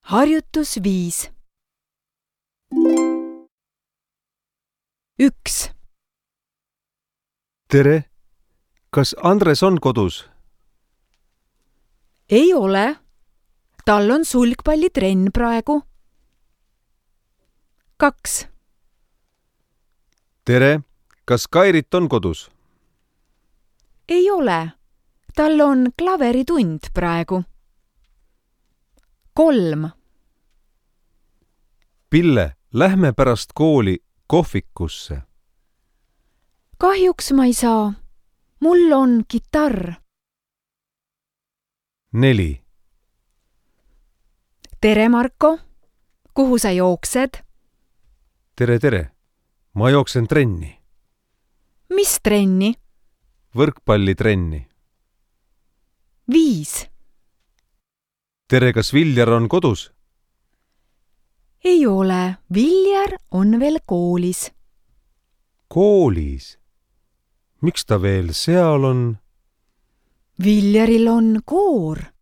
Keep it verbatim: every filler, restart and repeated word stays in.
Harjutus viis. Üks. Tere! Kas Andres on kodus? Ei ole. Tal on sulgpallitrenn praegu. Kaks. Tere! Kas Kairit on kodus? Ei ole. Tal on klaveritund praegu. Kolm. Pille, lähme pärast kooli kohvikusse. Kahjuks ma ei saa. Mul on kitarr. Neli. Tere, Marko! Kuhu sa jooksed? Tere, tere! Ma jooksen trenni. Mis trenni? Võrkpallitrenni. Viis. Tere, kas Viljar on kodus? Ei ole. Viljar on veel koolis. Koolis? Miks ta veel seal on? Viljaril on koor.